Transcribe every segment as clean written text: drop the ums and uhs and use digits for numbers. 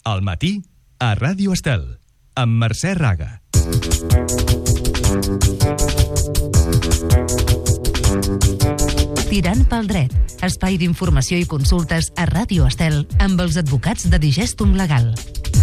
Al matí, a Ràdio Estel, amb Mercè Raga. Tirant pel dret, espai d'informació i consultes a Ràdio Estel amb els advocats de Digestum Legal.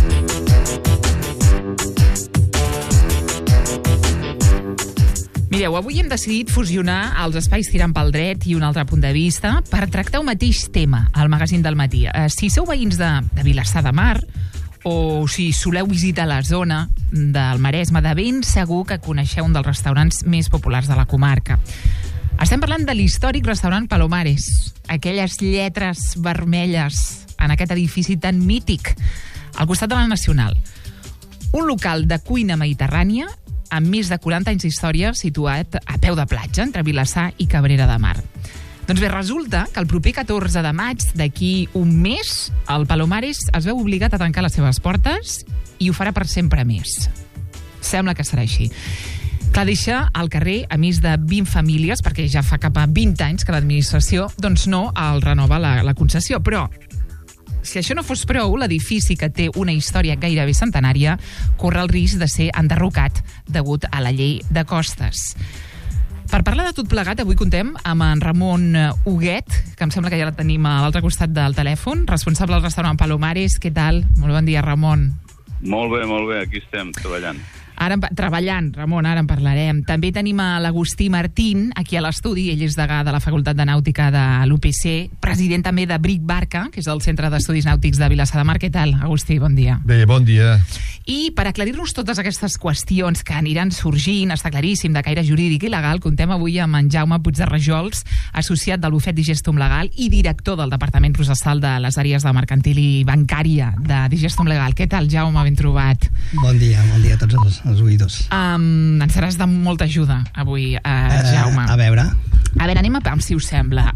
Mireu, avui hem decidit fusionar els espais Tirant pel dret i un altre punt de vista per tractar un mateix tema al magazín del matí. Si sou veïns de Vilassar de Mar o si soleu visitar la zona del Maresme, de ben segur que coneixeu un dels restaurants més populars de la comarca. Estem parlant de l'històric restaurant Palomares, aquelles lletres vermelles en aquest edifici tan mític, al costat de la Nacional. Un local de cuina mediterrània amb més de 40 anys d'història situat a peu de platja, entre Vilassar i Cabrera de Mar. Doncs bé, resulta que el proper 14 de maig, d'aquí un mes, el Palomares es veu obligat a tancar les seves portes i ho farà per sempre més. Sembla que serà així. Clar, deixa al carrer a més de 20 famílies, perquè ja fa cap a 20 anys que l'administració doncs no el renova la concessió. Però, si això no fos prou, l'edifici, que té una història gairebé centenària, corre el risc de ser enderrocat degut a la llei de costes. Per parlar de tot plegat, avui contem amb en Ramon Huguet, que em sembla que ja la tenim a l'altre costat del telèfon, responsable del restaurant Palomares. Què tal? Molt bon dia, Ramon. Molt bé, aquí estem, treballant. Treballant, Ramon, ara en parlarem. També tenim a l'Agustí Martín, aquí a l'estudi. Ell és degà de la Facultat de Nàutica de l'UPC, president també de Bric Barca, que és el Centre d'Estudis Nàutics de Vilassar de Mar. Què tal, Agustí? Bon dia. Bé, bon dia. I per aclarir-nos totes aquestes qüestions que aniran sorgint, està claríssim, de caire jurídic i legal, contem avui amb en Jaume Puigderrajols, associat del bufet Digestum Legal i director del Departament Processal de les àrees de mercantil i bancària de Digestum Legal. Què tal, Jaume? Ben trobat. Bon dia a tots els oïdors. Ens seràs de molta ajuda avui, Jaume. A veure, anem a pam, si us sembla.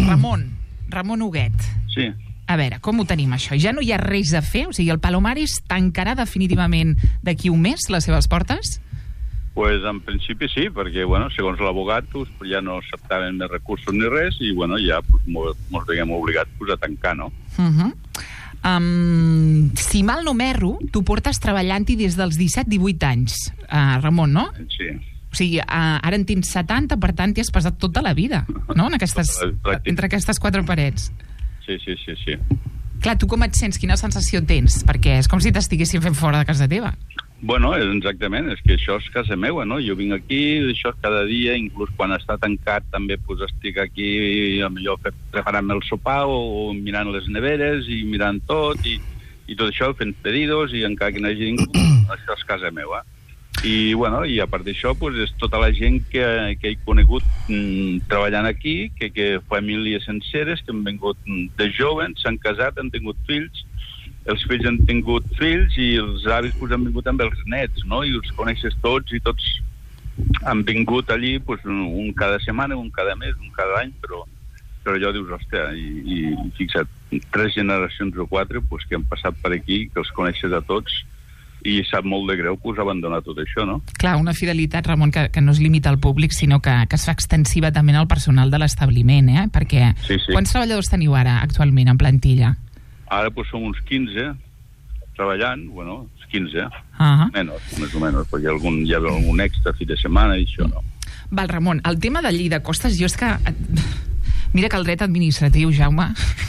Ramon Huguet. Sí. A veure, com ho tenim, això? Ja no hi ha res a fer? O sigui, el Palomares tancarà definitivament d'aquí un mes les seves portes? Pues en principi sí, perquè, segons l'abogat, ja no acceptaven més recursos ni res i, ja ens veiem obligats a tancar, no? Si mal no m'erro, tu portes treballant-hi des dels 17-18 anys, Ramon, no? Sí. O sigui, ara en tens 70, per tant, t'hi has passat tota la vida, no? Entre aquestes quatre parets. Sí. Clar, tu com et sents? Quina sensació tens? Perquè és com si t'estiguessin fent fora de casa teva. Exactament, és que això és casa meva, no? Jo vinc aquí, això cada dia, inclús quan està tancat també estic aquí, millor preparant-me el sopar o mirant les neveres i mirant tot i tot això, fent pedidos i encara que no hagi ningú, això és casa meva. I a part d'això és tota la gent que he conegut treballant aquí, que famílies senceres que han vingut de joves, s'han casat, han tingut fills, els fills han tingut fills i els avis han vingut amb els nets, no? I els coneixes tots i tots han vingut allí un cada setmana, un cada mes, un cada any, però allò dius, hòstia, i fixa't, 3 generacions o 4 que han passat per aquí, que els coneixes a tots i sap molt de greu abandonar tot això, no? Clar, una fidelitat, Ramon, que no es limita al públic, sinó que es fa extensiva també al personal de l'establiment, Perquè quants treballadors teniu ara actualment en plantilla? Ara som uns 15 treballant, 15, més o menys, perquè hi ha algun extra fi de setmana i això no. Val, Ramon, el tema de llei de costes, jo és que... Mira que el dret administratiu, Jaume,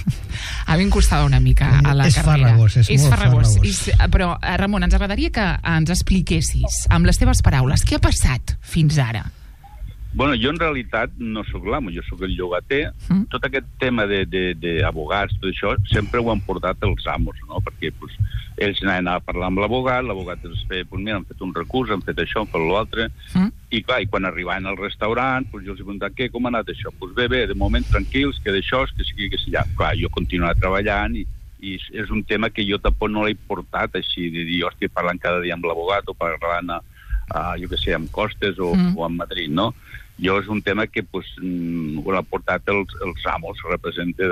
a mi em costava una mica a la carrera. És farragós. Però, Ramon, ens agradaria que ens expliquessis, amb les teves paraules, què ha passat fins ara? Jo en realitat no sóc l'amo, jo sóc el llogater. Tot aquest tema d'abogats, tot això, sempre ho han portat els amos, no? Perquè ells anaven a parlar amb l'abogat els feia, mira, han fet un recurs, han fet això, han fet l'altre, i clar, i quan arribaven al restaurant, jo els he preguntat, com ha anat això? Bé, de moment tranquils, que d'això, que sigui, ja. Clar, jo continuava treballant i és un tema que jo tampoc no l'he portat així, de dir, hòstia, parlant cada dia amb l'abogat o parlant amb Costes o amb Madrid, no? És un tema que ho han portat els amos, representa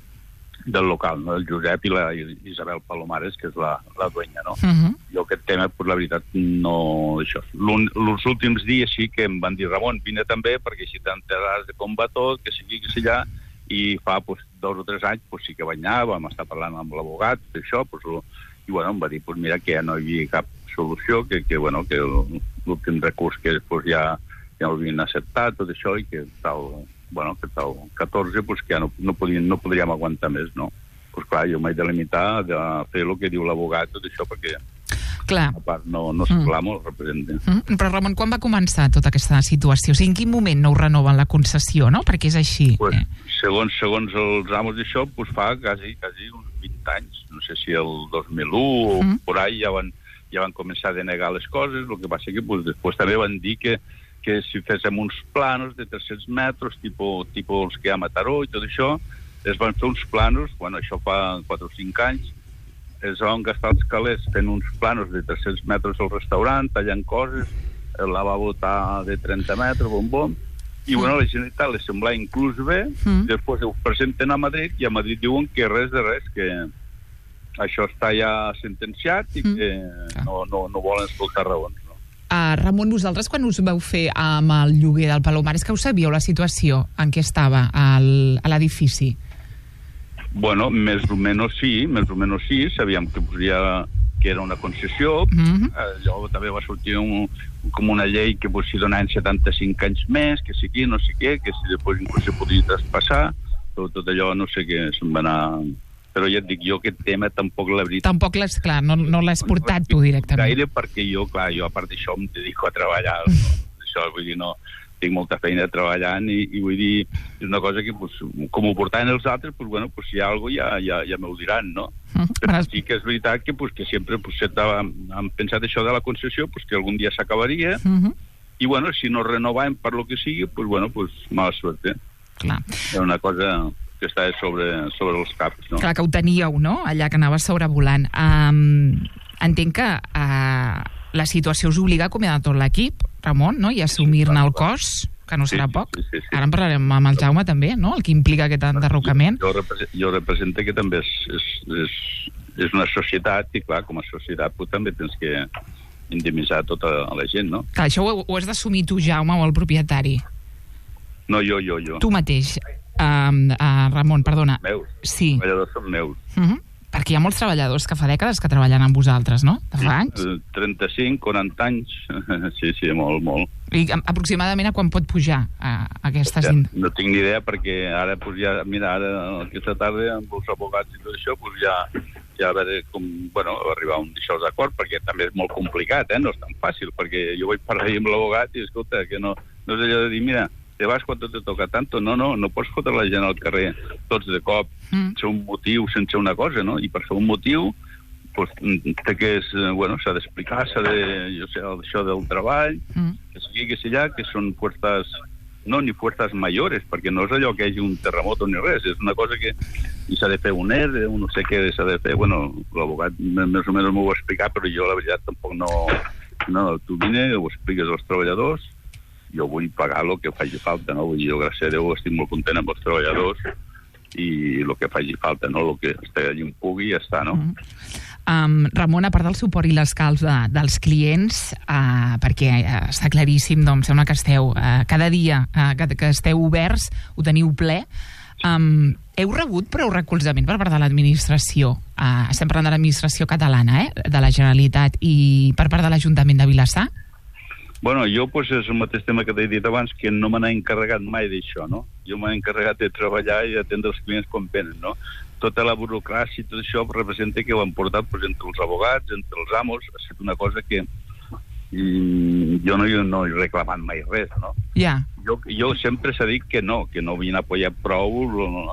del local, no? El Josep i la Isabel Palomares, que és la dueña, no? Jo aquest tema, la veritat, no... Els últims dies sí que em van dir, Ramon, vine també, perquè així t'enteraràs de com va tot, que sigui que sigui allà, i fa 2 o 3 anys sí que vaig anar, vam estar parlant amb l'abogat, d'això, bueno, em va dir, pues mira, que ja no hi havia cap solució, que l'últim recurs que pues, ja ho havien acceptat, tot això, i que tal 14, pues, que ja no podríem aguantar més, no? Pues clar, jo m'he de limitar a fer el que diu l'abogat, tot això, perquè clar. A part no s'aclamo, el representa. Però, Ramon, quan va començar tota aquesta situació? O sigui, en quin moment no ho renoven la concessió, no? Perquè és així. Pues, segons els amos d'això, pues, fa quasi uns 20 anys. No sé si el 2001 o por ahí ja van començar a denegar les coses. El que passa que pues, després també van dir que si féssim uns planos de 300 metres, tipus els que hi ha a Mataró i tot això, es van fer uns planos, bueno, això fa 4 o 5 anys, es van gastar els calés fent uns planos de 300 metres al restaurant, tallant coses, el lavabo de 30 metres, bom, i bueno, la Generalitat li semblava inclús bé, després ho presenten a Madrid, i a Madrid diuen que res de res, que això està ja sentenciat i que no volen escoltar raons. Ramon, vosaltres quan us vau fer amb el lloguer del Palomar, és que ho sabíeu la situació en què estava a l'edifici? Bueno, més o menys sí, sabíem que era una concessió, llavors també va sortir com una llei que si donaven 75 anys més, que si aquí, no sé què, que si després inclús se podia traspassar, tot allò no sé què, se'n va anar... Però ja et dic, jo aquest tema tampoc la veritat... Tampoc l'has, clar, no l'has portat tu directament. Gaire perquè jo a part d'això em dedico a treballar, això, vull dir, no, tinc molta feina treballant i vull dir, és una cosa que, pues, com ho portaven els altres, pues, bueno, pues, si hi ha alguna cosa ja m'ho diran, no? Però sí que és veritat que, pues, que sempre pues, hem pensat això de la concessió, pues, que algun dia s'acabaria, i, bueno, si no renovaven per lo que sigui, pues, bueno, pues, mala suerte. Clar. Era una cosa... que està sobre els caps, no? Clar, que ho teníeu, no?, allà que anava sobrevolant. Entenc que la situació us obliga a acomiadar tot l'equip, Ramon, no?, i assumir-ne el cost, que no serà poc. Sí. Ara en parlarem amb el Jaume també, no?, el que implica aquest enderrocament. Jo represento que també és una societat, i clar, com a societat també tens que indemnitzar tota la gent, no? Clar, això ho has d'assumir tu, Jaume, o el propietari? No, jo. Tu mateix. Ramon, perdona. Meus. Sí. Els treballadors són meus. Perquè hi ha molts treballadors que fa dècades que treballen amb vosaltres, no? De fa anys? 35, 40 anys. Sí, molt. I aproximadament a quan pot pujar aquesta... No tinc ni idea perquè ara, ja, mira, aquesta tarda amb els abogats i tot això, ja a veure com, arribar a un d'acord, perquè també és molt complicat, no és tan fàcil, perquè jo vaig parlar amb l'abogat i, escolta, que no és allò de dir, mira, te vas quan te toca tanto, no pots fotre la gent al carrer tots de cop, sense un motiu, sense una cosa, no? I per fer un motiu, pues, s'ha d'explicar, això del treball, que sigui que sigui allà, que són fuerzas, no ni fuerzas mayores, perquè no és allò que hi hagi un terremoto ni res, és una cosa que s'ha de fer un ERE, no sé què s'ha de fer, l'abogat més o menys m'ho va explicar, però jo la veritat tampoc no, tu vine, ho expliques als treballadors, jo vull pagar el que faci falta, no? Vull dir, jo, gràcies a Déu, estic molt content amb els treballadors i el que faci falta, no? El que allà pugui ja està, no? Ramon, a part del suport i l'escalf dels clients, perquè està claríssim, doncs, sembla que esteu cada dia que esteu oberts, ho teniu ple, heu rebut prou recolzament per part de l'administració, estem parlant de l'administració catalana, de la Generalitat, i per part de l'Ajuntament de Vilassar? Bueno, jo, és el mateix tema que t'he dit abans, que no me n'he encarregat mai d'això, no? Jo m'he encarregat de treballar i atendre els clients quan venen, no? Tota la burocràcia i tot això representa que ho han portat entre els abogats, entre els amos, ha estat una cosa que jo no he reclamat mai res, no? Ja. Jo sempre s'ha dit que no havien apoyat prou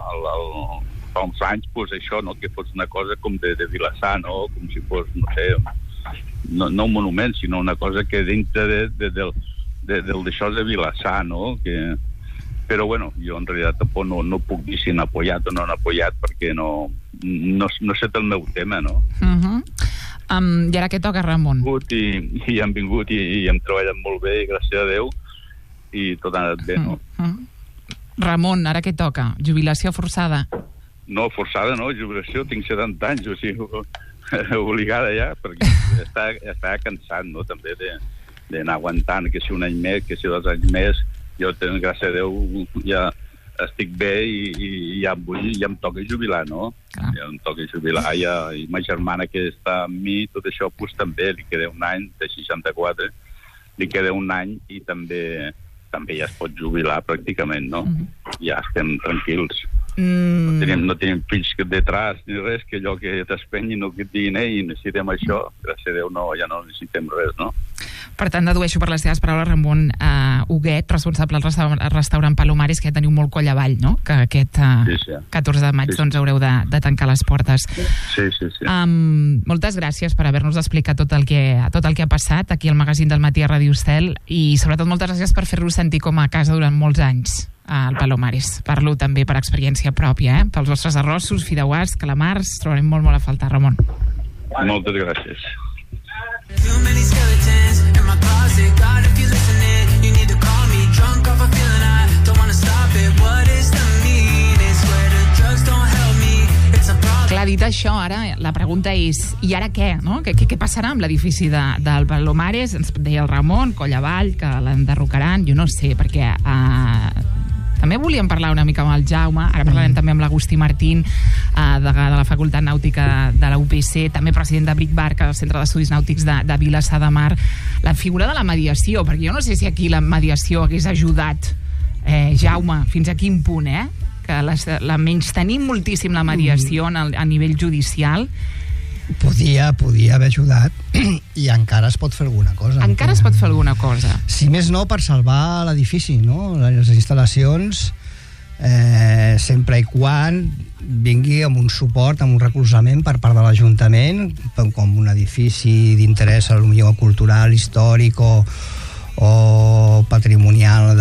fa uns anys, això, no? Que fos una cosa com de Vilassar, no? Com si fos, no sé... No un monument, sinó una cosa que dintre d'això de Vilassar, no? Però, jo en realitat tampoc no puc dir si han apoyat o no han apoyat, perquè no sé el meu tema, no? I ara què toca, Ramon? I han vingut i hem treballat molt bé, gràcies a Déu, i tot ha anat bé, no? Ramon, ara què toca? Jubilació forçada? No, forçada no, jubilació, tinc 70 anys, o sigui... obligada ja, perquè estava cansat, no?, també d'anar aguantant, que si un any més, que si 2 anys més, jo, gràcies a Déu, ja estic bé i ja em toca jubilar, no? Clar. Ja em toca jubilar, i ma germana que està amb mi, tot això, pues, també li queda un any, de 64, li queda un any i també ja es pot jubilar pràcticament, no? Ja estem tranquils. No tenim fills detrás ni res, que allò que t'espenyin o que et diguin i necessitem això, gràcies a Déu ja no necessitem res, no? Per tant, dedueixo per les teves paraules, Ramon Huguet, responsable del restaurant Palomares, que ja teniu molt coll avall, no? Que aquest 14 de maig doncs haureu de tancar les portes. Sí. Moltes gràcies per haver-nos explicat tot el que ha passat aquí al magazín del Matí a Ràdio Estel, i sobretot moltes gràcies per fer-nos sentir com a casa durant molts anys al Palomares. Parlo també per experiència pròpia, pels vostres arrossos, fideuàs, calamars, trobarem molt a faltar, Ramon. Moltes gràcies. Too many skeletons in my closet. God, if you're listening, you need to call me. Drunk off a feeling I don't want to stop it. What is the meaning? Swear the drugs don't help me. It's a problem. Clar, dit això, ara la pregunta és, i ara què? No? Què passarà amb l'edifici del Palomares? Ens deia el Ramon, coll avall, que l'enderrocaran, jo no sé, perquè també volíem parlar una mica amb el Jaume, ara parlarem també amb l'Agustí Martín, degà de la Facultat Nàutica de la UPC, també president de Bric Barc, el Centre d'Estudis Nàutics de Vilassar de Mar, la figura de la mediació, perquè jo no sé si aquí la mediació hagués ajudat, Jaume, fins a quin punt, que la menystenim moltíssim la mediació a nivell judicial. Podia haver ajudat i encara es pot fer alguna cosa. Encara es pot fer alguna cosa. Si més no, per salvar l'edifici, no? Les instal·lacions, sempre i quan vingui amb un suport, amb un recolzament per part de l'Ajuntament, com un edifici d'interès potser cultural, històric o patrimonial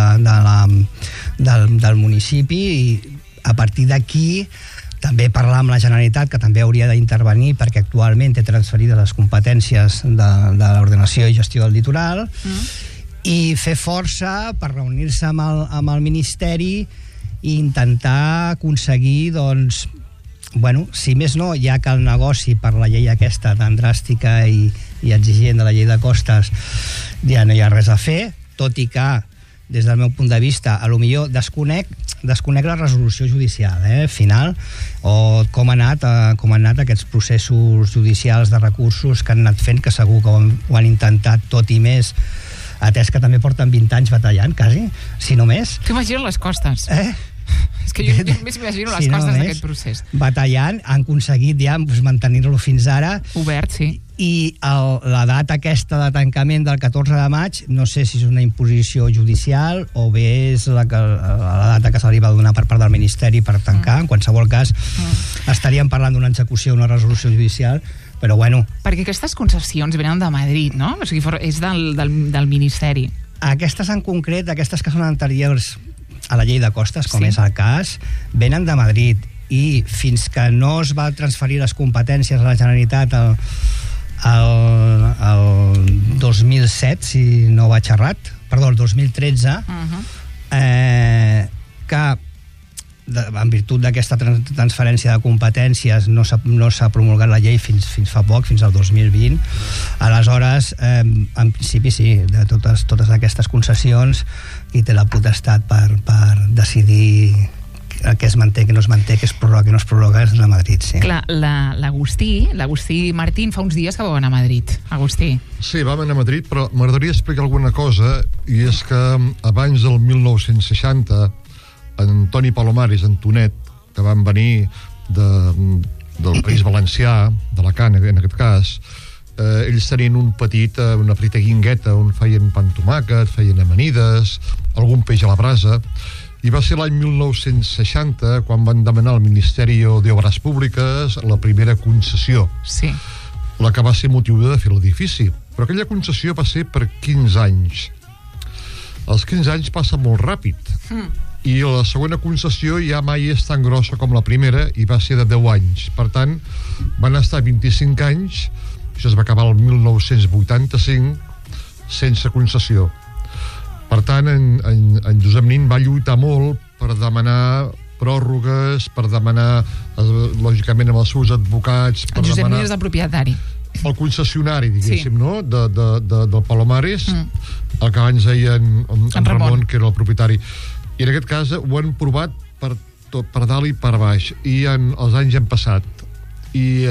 del municipi, i a partir d'aquí també parlar amb la Generalitat, que també hauria d'intervenir perquè actualment té transferides les competències de l'ordenació i gestió del litoral, i fer força per reunir-se amb el Ministeri i intentar aconseguir, doncs, si més no, ja que el negoci per la llei aquesta tan dràstica i exigent de la llei de costes ja no hi ha res a fer, tot i que des del meu punt de vista, potser desconec la resolució judicial final, o com han anat aquests processos judicials de recursos que han anat fent, que segur que ho han intentat tot i més, atès que també porten 20 anys batallant, quasi, si no més. T'imagino les costes. És que jo només m'imagino les costes d'aquest procés. Batallant, han aconseguit ja mantenir-lo fins ara. Obert, sí. I la data aquesta de tancament del 14 de maig, no sé si és una imposició judicial o bé és la data que se li va donar per part del Ministeri per tancar. En qualsevol cas, estaríem parlant d'una execució, una resolució judicial, però bueno. Perquè aquestes concessions venen de Madrid, no? O sigui, és del Ministeri. Aquestes en concret, aquestes que són anteriors a la llei de costes, com és el cas, venen de Madrid, i fins que no es va transferir les competències a la Generalitat el 2007, si no vaig errat, perdó, el 2013, que en virtut d'aquesta transferència de competències no s'ha promulgat la llei fins fa poc, fins al 2020. Aleshores, en principi sí, de totes aquestes concessions, qui té la potestat per decidir què es manté, què no es manté, què es prorroga, què no es prorroga, és la Madrid, sí. Clar, l'Agustí Martín fa uns dies que va anar a Madrid. Agustí. Sí, vam anar a Madrid, però m'agradaria explicar alguna cosa, i és que abans del 1960 Antoni Palomares, Antonet, que van venir del País Valencià, d'Alacant en aquest cas, ells tenien una petita guingueta on feien pa amb tomàquet, feien amanides, algun peix a la brasa, i va ser l'any 1960 quan van demanar al Ministeri d'Obres Públiques la primera concessió, la que va ser motivuda de fer l'edifici. Però aquella concessió va ser per 15 anys. Els 15 anys passen molt ràpid, i la segona concessió ja mai és tan grossa com la primera, i va ser de 10 anys. Per tant, van estar 25 anys, això es va acabar el 1985, sense concessió. Per tant, en Josep Nin va lluitar molt per demanar pròrrogues, per demanar, lògicament, amb els seus advocats... En Josep Nin és el propietari. El concessionari, diguéssim, no? Del Palomares, el que abans deien en Ramon, que era el propietari. I en aquest cas ho han provat per dalt i per baix, i els anys han passat. I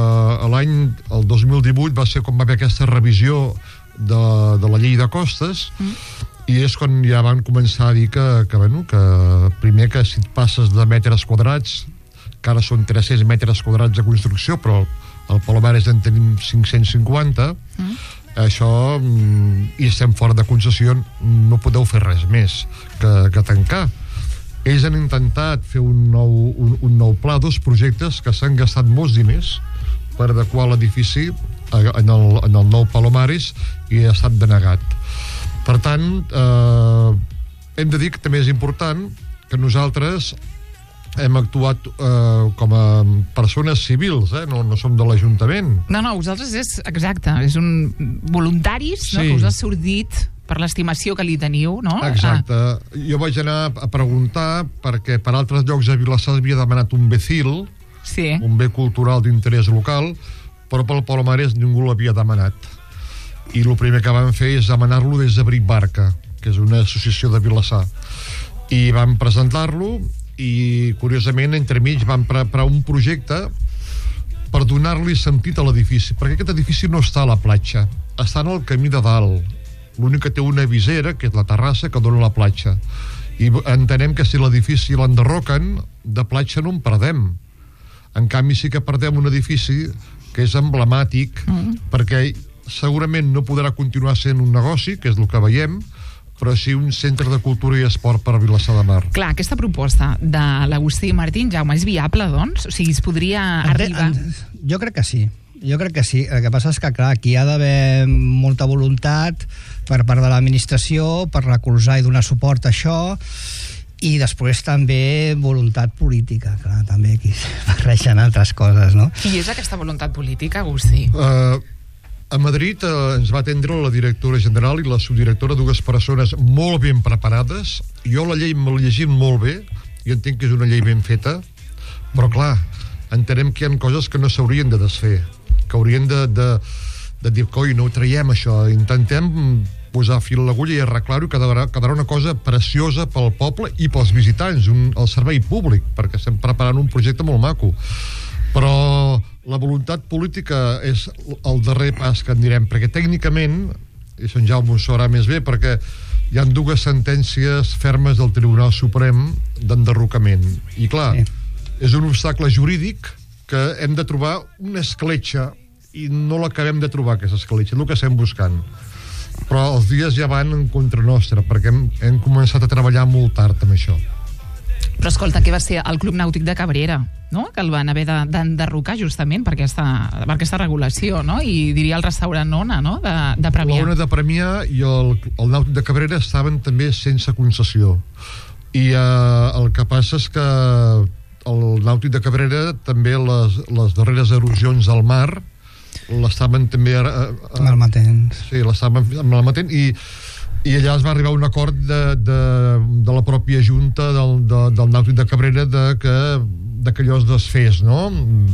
el 2018 va ser quan va haver aquesta revisió de la llei de costes, i és quan ja van començar a dir que primer que si et passes de metres quadrats, que ara són 300 metres quadrats de construcció, però al Palomares en tenim 550, això, i estem fora de concessió, no podeu fer res més que tancar. Ells han intentat fer un nou pla, 2 projectes que s'han gastat molts diners per adequar l'edifici en el nou Palomares, i ha estat denegat. Per tant, hem de dir que també és important que nosaltres hem actuat com a persones civils, no som de l'Ajuntament. No, vosaltres és exacte, és un voluntaris, no? Que us ha sortit per l'estimació que li teniu, no? Exacte. Jo vaig anar a preguntar perquè per altres llocs a Vilassar havia demanat un BCIL, un bé cultural d'interès local, però pel Palomares ningú l'havia demanat. I el primer que vam fer és demanar-lo des de Bric Barca, que és una associació de Vilassar. I vam presentar-lo, i curiosament entremig van preparar un projecte per donar-li sentit a l'edifici, perquè aquest edifici no està a la platja, està en el camí de dalt. L'únic que té una visera, que és la terrassa, que dona a la platja. I entenem que si l'edifici l'enderroquen, de platja no en perdem. En canvi sí que perdem un edifici que és emblemàtic, perquè segurament no podrà continuar sent un negoci, que és el que veiem, però sí un centre de cultura i esport per a Vilassar de Mar. Clar, aquesta proposta de l'Agustí Martín, Jaume, és viable, doncs? O sigui, es podria arribar... Jo crec que sí. El que passa és que, clar, aquí hi ha d'haver molta voluntat per part de l'administració per recolzar i donar suport a això, i després també voluntat política, clar, també aquí barregen altres coses, no? I és aquesta voluntat política, Agustí? A Madrid ens va atendre la directora general i la subdirectora, 2 persones molt ben preparades. Jo la llei me l'he llegit molt bé i entenc que és una llei ben feta, però clar, entenem que hi ha coses que no s'haurien de desfer, que haurien de dir, coi, no ho traiem això, intentem posar fil a l'agulla i arreglar-ho, i quedarà una cosa preciosa pel poble i pels visitants, el servei públic, perquè estem preparant un projecte molt maco. Però la voluntat política és el darrer pas que en direm, perquè tècnicament, i Sant Jaume ho sabrà més bé, perquè hi ha 2 sentències fermes del Tribunal Suprem d'enderrocament. I clar, és un obstacle jurídic que hem de trobar una escletxa, i no l'acabem de trobar, aquesta escletxa, és el que estem buscant. Però els dies ja van en contra nostra, perquè hem començat a treballar molt tard amb això. Però escolta, què va ser el Club Nàutic de Cabrera, no? Que el van haver d'enderrocar justament per aquesta regulació, no? I diria el restaurant Ona, no? De Premià. L'Ona de Premià i el Nàutic de Cabrera estaven també sense concessió. I el que passa és que el Nàutic de Cabrera també les darreres erosions al mar l'estaven també malmetent. Sí, l'estaven malmetent, i allà es va arribar a un acord de la pròpia Junta del Nàutic de Cabrera de que allò es desfés, no?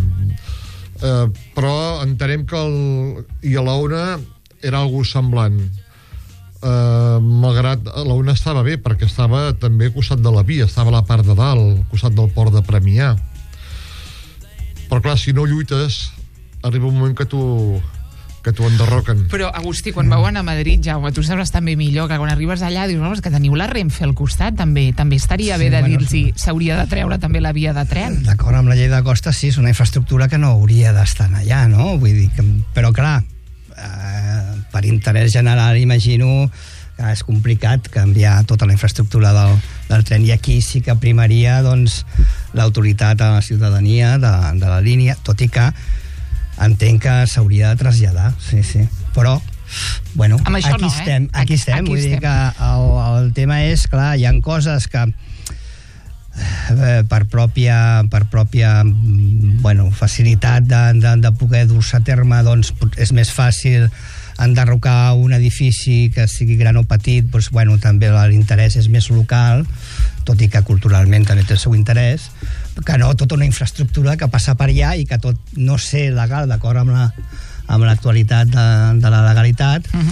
Però entenem que i a l'Ona era algo semblant, malgrat l'Ona estava bé perquè estava també al costat de la via, estava a la part de dalt, al costat del port de Premià. Però clar, si no lluites arriba un moment que t'ho enderroquen. Però, Agustí, quan vau anar a Madrid, Jaume, tu sabràs també millor que quan arribes allà dius, no, que teniu la Renfe al costat, també estaria bé de dir-los s'hauria de treure també la via de tren. D'acord, amb la llei de costes sí, és una infraestructura que no hauria d'estar allà, no? Vull dir que, però clar, per interès general imagino que és complicat canviar tota la infraestructura del tren, i aquí sí que primaria doncs l'autoritat a la ciutadania de la línia, tot i que entenc que s'hauria de traslladar, sí. Però, bueno, aquí estem. Vull dir que el tema és, clar, hi ha coses que per pròpia facilitat de poder dur-se a terme, doncs és més fàcil enderrocar un edifici que sigui gran o petit, doncs, bueno, també l'interès és més local, tot i que culturalment també té el seu interès, que no tota una infraestructura que passa per allà i que tot no ser legal, d'acord amb l'actualitat de la legalitat,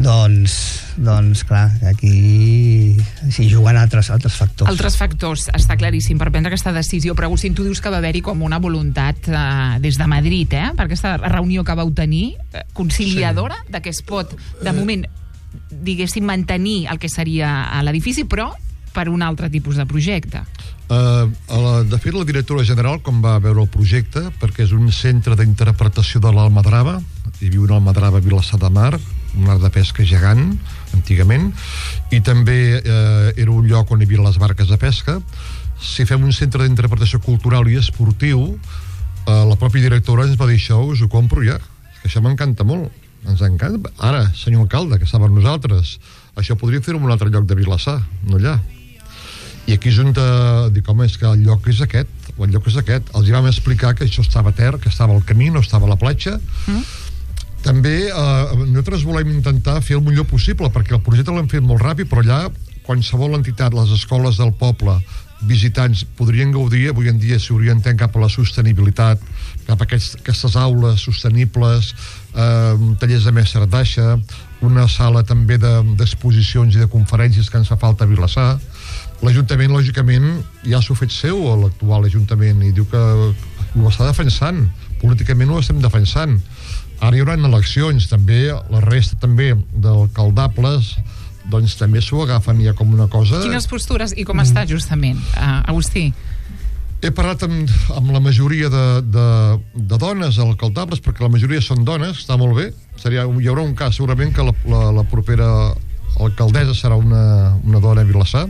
Doncs clar, aquí s'hi juguen altres factors. Altres factors, està claríssim, per prendre aquesta decisió. Però, Agustín, tu dius que va haver-hi com una voluntat des de Madrid, per aquesta reunió que vau tenir, conciliadora, de que es pot, de moment, diguéssim, mantenir el que seria l'edifici, però per un altre tipus de projecte. De fet, la directora general, com va veure el projecte, perquè és un centre d'interpretació de l'Almadrava, hi havia una Almadrava a Vilassar de Mar, un art de pesca gegant, antigament, i també era un lloc on hi havia les barques de pesca. Si fem un centre d'interpretació cultural i esportiu, la pròpia directora ens va dir això, us ho compro ja, que això m'encanta molt, ens encanta. Ara, senyor alcalde, que estava amb nosaltres, això podria fer-ho en un altre lloc de Vilassar, no allà. I aquí és on dic, home, és que el lloc és aquest, els hi vam explicar que això estava a terra, que estava al camí, no estava a la platja. També nosaltres volem intentar fer el millor possible, perquè el projecte l'hem fet molt ràpid, però allà qualsevol entitat, les escoles del poble, visitants podrien gaudir, avui en dia s'hi orienten cap a la sostenibilitat, cap a aquestes aules sostenibles, tallers de mestratge, una sala també d'exposicions i de conferències que ens fa falta a Vilassar. L'Ajuntament, lògicament, ja s'ho ha fet seu, l'actual Ajuntament, i diu que ho està defensant, políticament ho estem defensant. Ara hi haurà eleccions, també, la resta també d'alcaldables, doncs també s'ho agafen ja com una cosa... Quines postures i com està, justament, Agustí? He parlat amb la majoria de dones alcaldables, perquè la majoria són dones, està molt bé. Hi haurà un cas, segurament, que la propera alcaldessa serà una dona a Vilassar,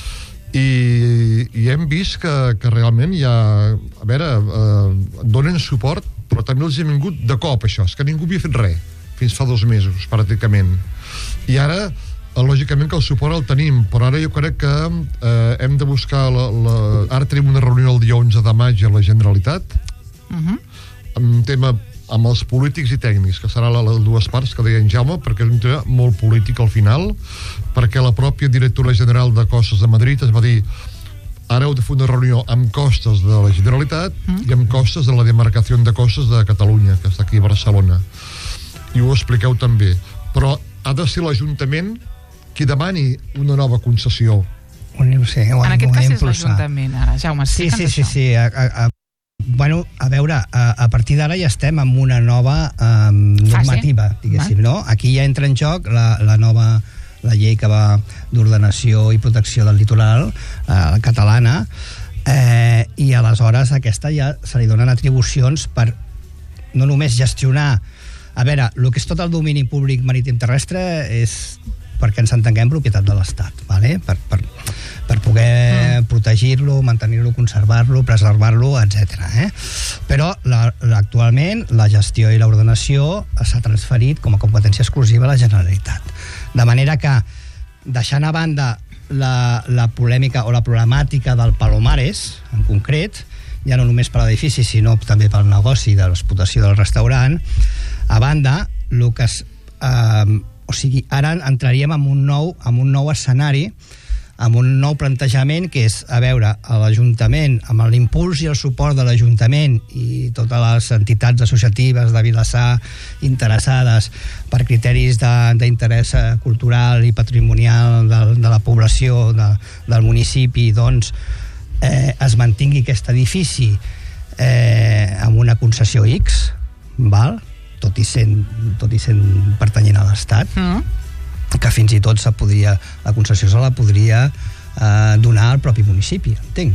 i hem vist que realment hi ha... A veure, donen suport, però també els ha vingut de cop, això. És que ningú havia fet res, fins fa 2 mesos, pràcticament. I ara, lògicament que el suport el tenim, però ara jo crec que hem de buscar... Ara tenim una reunió el dia 11 de maig a la Generalitat, amb un tema amb els polítics i tècnics, que serà les dues parts que deia en Jaume, perquè és un tema molt polític al final, perquè la pròpia directora general de Costes de Madrid es va dir: ara heu de fer una reunió amb costes de la Generalitat i amb costes de la demarcació de costes de Catalunya, que està aquí a Barcelona, i ho expliqueu també, però ha de ser l'Ajuntament qui demani una nova concessió. En aquest cas és l'Ajuntament, ara. Jaume, explica'ns això. Sí. Bueno, a veure, a partir d'ara ja estem en una nova normativa, diguéssim, no? Aquí ja entra en joc la llei que va d'ordenació i protecció del litoral, catalana, i aleshores aquesta ja se li donen atribucions per no només gestionar... A veure, el que és tot el domini públic marítim terrestre és, perquè ens entenguem, propietat de l'Estat, ¿vale? Per poder protegir-lo, mantenir-lo, conservar-lo, preservar-lo, etc. Però actualment la gestió i l'ordenació s'ha transferit com a competència exclusiva a la Generalitat. De manera que, deixant a banda la polèmica o la problemàtica del Palomares, en concret, ja no només per l'edifici, sinó també pel negoci de l'explotació del restaurant, a banda, o sigui, ara entraríem en un nou escenari, amb un nou plantejament, que és, a veure, l'Ajuntament, amb l'impuls i el suport de l'Ajuntament i totes les entitats associatives de Vilassar interessades per criteris d'interès cultural i patrimonial de la població del municipi, doncs es mantingui aquest edifici amb una concessió X, val? Tot i sent pertanyent a l'Estat, que fins i tot la concessió se la podria donar al propi municipi, entenc.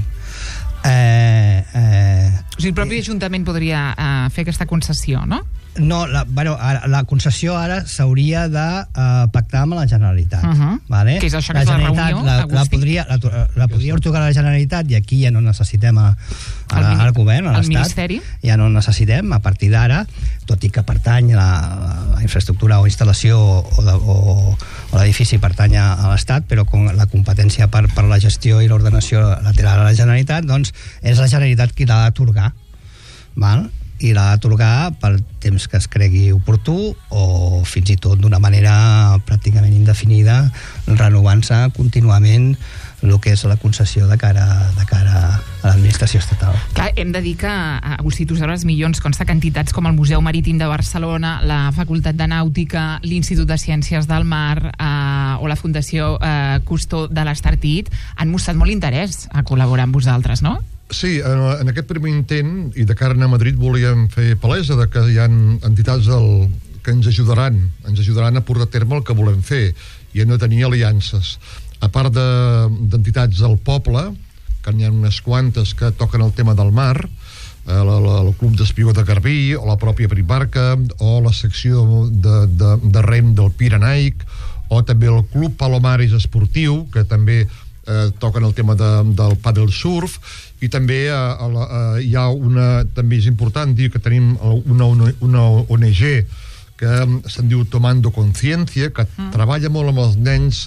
O sigui, el propi Ajuntament podria fer aquesta concessió, no? No, la concessió ara s'hauria de pactar amb la Generalitat. Vale? Que és això que és la reunió, Agustí? La podria otorgar a la Generalitat, i aquí ja no necessitem el govern, a l'Estat. Ja no necessitem, a partir d'ara, tot i que pertany a la infraestructura o instal·lació o l'edifici pertany a l'Estat, però com la competència per la gestió i l'ordenació lateral a la Generalitat, doncs és la Generalitat qui l'ha d'atorgar. Val? i l'ha d'atorgar pel temps que es cregui oportú o fins i tot d'una manera pràcticament indefinida, renovant-se contínuament el que és la concessió de cara a l'administració estatal. Clar, hem de dir que, Agustí, tu sabràs milions, consta que entitats com el Museu Marítim de Barcelona, la Facultat de Nàutica, l'Institut de Ciències del Mar o la Fundació Cousteau de l'Estartit han mostrat molt interès a col·laborar amb vosaltres, no? Sí, en aquest primer intent, i de cara a anar a Madrid, volíem fer palesa de que hi ha entitats que ens ajudaran a portar a terme el que volem fer, i hem de tenir aliances. A part d'entitats del poble, que n'hi ha unes quantes que toquen el tema del mar, el Club d'Espigó de Garbí, o la pròpia Primarca, o la secció de rem del Pirenaic, o també el Club Palomares Esportiu, que també toquen el tema del paddle surf, i també hi ha també és important dir que tenim una ONG que se'n diu Tomando Conciencia, que treballa molt amb els nens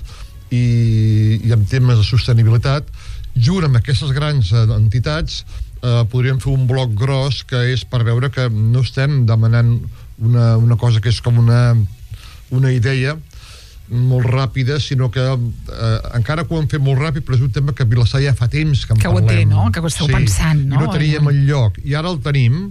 i amb temes de sostenibilitat. Junt amb aquestes grans entitats podríem fer un bloc gros que és per veure que no estem demanant una cosa que és com una idea molt ràpida, sinó que encara que ho hem fet molt ràpid, però és un tema que a Vilassar ja fa temps que en parlem. Que ho té, no? Que ho esteu pensant, no? I no teníem el lloc, i ara el tenim,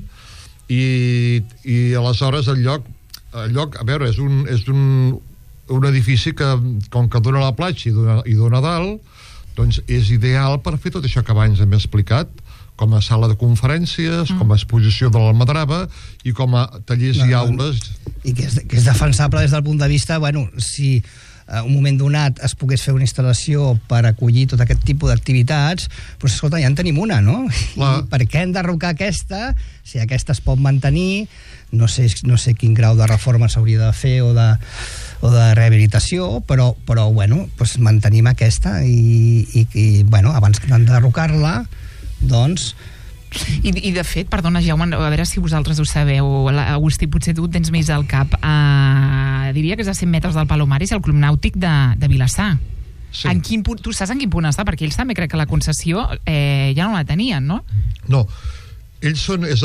i aleshores el lloc, a veure, és un edifici que, com que dona a la platja i dona a dalt, doncs és ideal per fer tot això que abans hem explicat, com a sala de conferències, com a exposició de l'Almadrava i com a tallers i aules. I que és defensable des del punt de vista, bueno, si un moment donat es pogués fer una instal·lació per acollir tot aquest tipus d'activitats, doncs escolta, ja en tenim una, no? I per què enderrocar aquesta, si aquesta es pot mantenir, no sé quin grau de reforma s'hauria de fer o de rehabilitació, però bueno, doncs mantenim aquesta i bueno, abans d'enderrocar-la, doncs... I de fet, perdona Jaume, a veure si vosaltres ho sabeu, Agustí, potser tu tens més al cap, diria que és a 100 metres del Palomares, el Club Nàutic de Vilassar. Sí. Tu saps en quin punt està? Perquè ells també crec que la concessió ja no la tenien, no? No, ells és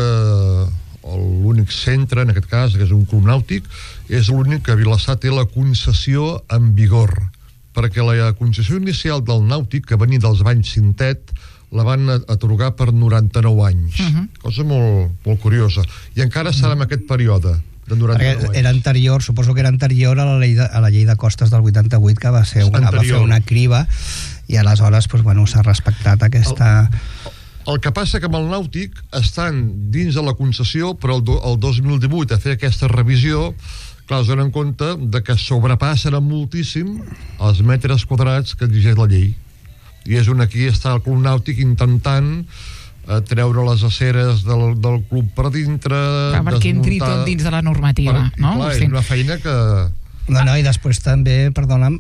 l'únic centre, en aquest cas, que és un club nàutic, és l'únic que Vilassar té la concessió en vigor, perquè la concessió inicial del nàutic, que venia dels Banys Cintet, la van atorgar per 99 anys. Cosa molt, molt curiosa. I encara serà en aquest període de 99 anys. Era anterior, suposo que era anterior a la llei de costes del 88, que va fer una criba, i aleshores doncs, bueno, s'ha respectat aquesta... El que passa que amb el nàutic estan dins de la concessió, però el 2018 a fer aquesta revisió, clar, es donen compte de que sobrepassen moltíssim els metres quadrats que exigeix la llei. I és on aquí està el Club Nàutic intentant treure les aceres del club per dintre, clar, perquè entri tot dins de la normativa, no? Clar, és una feina que... No, i després també, perdona'm,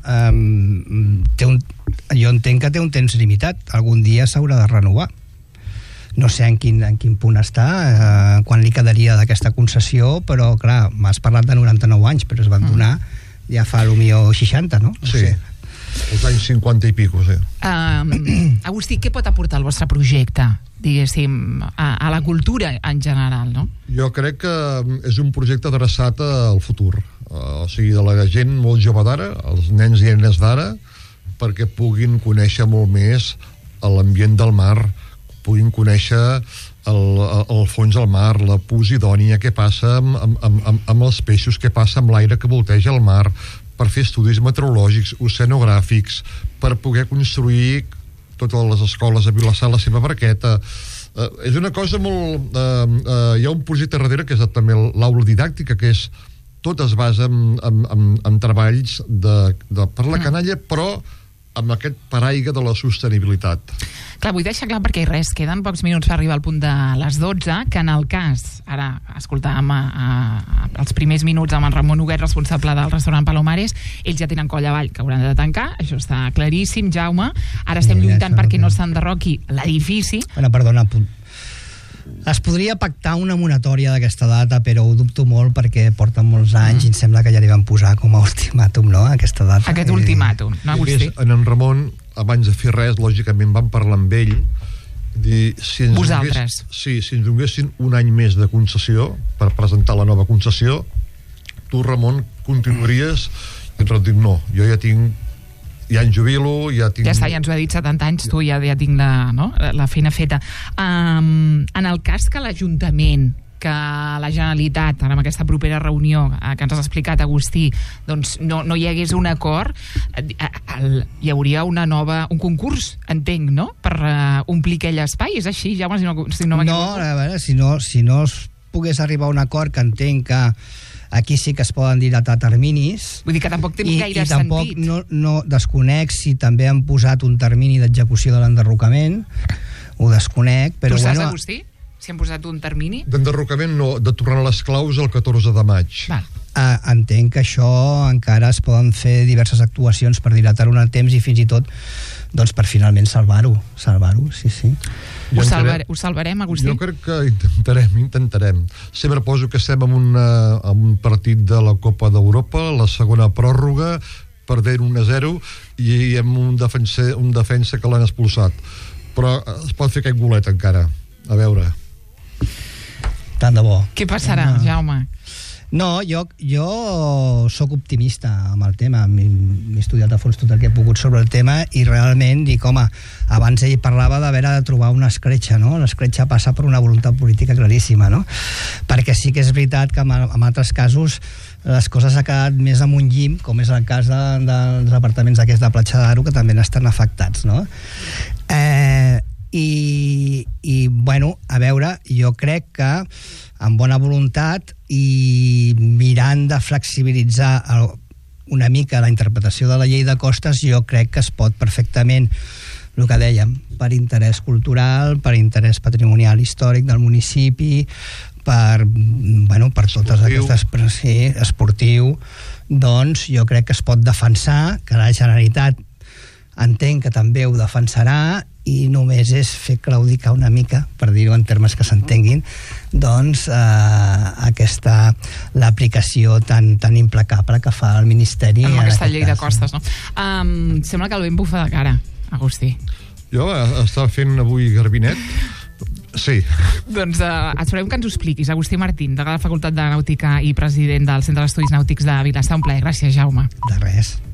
jo entenc que té un temps limitat, algun dia s'haurà de renovar. No sé en quin punt està, quan li quedaria d'aquesta concessió, però clar, m'has parlat de 99 anys, però es van donar ja fa potser 60, no? Sí. sé. Els anys 50 i pico, sí. Agustí, què pot aportar el vostre projecte, diguéssim, a la cultura en general, no? Jo crec que és un projecte adreçat al futur, o sigui, de la gent molt jove d'ara, els nens i nenes d'ara, perquè puguin conèixer molt més l'ambient del mar, puguin conèixer el fons del mar, la posidònia, què passa amb els peixos, què passa amb l'aire que volteja el mar, per fer estudis meteorològics, oceanogràfics, per poder construir totes les escoles a Vilassar la seva barqueta. És una cosa molt... hi ha un projecte darrere que és també l'aula didàctica, que és tot es basa en treballs per la canalla, però amb aquest paraigua de la sostenibilitat. Clar, vull deixar clar perquè queden pocs minuts per arribar al punt de les 12, que en el cas, ara escoltàvem els primers minuts amb en Ramon Huguet, responsable del restaurant Palomares, ells ja tenen coll avall que hauran de tancar, això està claríssim, Jaume. Ara estem lluitant perquè no s'enderroqui l'edifici. Bueno, perdona, es podria pactar una moratòria d'aquesta data, però ho dubto molt perquè porten molts anys i em sembla que ja li van posar com a ultimàtum, no?, aquesta data. Aquest ultimàtum, no, Agustí? En Ramon, abans de fer res, lògicament vam parlar amb ell Si ens Vosaltres. si ens donguessin un any més de concessió per presentar la nova concessió, tu, Ramon, continuaries? I et dic, no, jo ja em jubilo, ja tinc... Ja està, ja ens ho ha dit 70 anys, tu ja tinc la feina feta. En el cas que l'Ajuntament, que la Generalitat, ara amb aquesta propera reunió que ens has explicat, Agustí, doncs no hi hagués un acord, hi hauria un concurs, entenc, no?, per omplir aquell espai. És així, Jaume, si no m'equivoco? No, a veure, si no es pogués arribar a un acord, que entenc que aquí sí que es poden dilatar terminis. Vull dir que tampoc té gaire sentit. I tampoc sentit. no desconec si també han posat un termini d'execució de l'enderrocament, ho desconec, però tu saps, bueno... Agustí? Si han posat un termini? D'enderrocament no, de tornar les claus el 14 de maig. Val. Entenc que això encara es poden fer diverses actuacions per dilatar-ho en el temps i fins i tot doncs, per finalment salvar-ho, sí. Ho salvarem, Agustí? Jo crec que intentarem. Sempre poso que estem en un partit de la Copa d'Europa, la segona pròrroga, perdent 1-0, i amb un defensa que l'han expulsat. Però es pot fer aquest golet encara. A veure... Tant de bo. Què passarà, Jaume? No, jo sóc optimista amb el tema, m'he estudiat a fons tot el que he pogut sobre el tema i realment dic, home, abans ell parlava d'haver de trobar una escletxa, no? L'escletxa passa per una voluntat política claríssima, no? Perquè sí que és veritat que en altres casos les coses han quedat més amb un llim, com és el cas dels apartaments d'aquests de Platja d'Aro, que també n'estan afectats, no? I bueno, a veure, jo crec que amb bona voluntat i mirant de flexibilitzar una mica la interpretació de la llei de costes, jo crec que es pot perfectament, el que dèiem, per interès cultural, per interès patrimonial històric del municipi, per totes aquestes... Sí, esportiu, doncs jo crec que es pot defensar, que la Generalitat entenc que també ho defensarà, i només és fer claudicar una mica, per dir-ho en termes que s'entenguin, doncs l'aplicació tan implacable que fa el Ministeri amb aquesta llei de cas, costes, no? Sembla que el vent bufa de cara, Agustí. Jo estava fent avui garbinet. Sí. Doncs esperem que ens ho expliquis. Agustí Martín, de la Facultat de Nàutica i president del Centre d'Estudis Nàutics de Vilassar. Un plaer. Gràcies, Jaume. De res.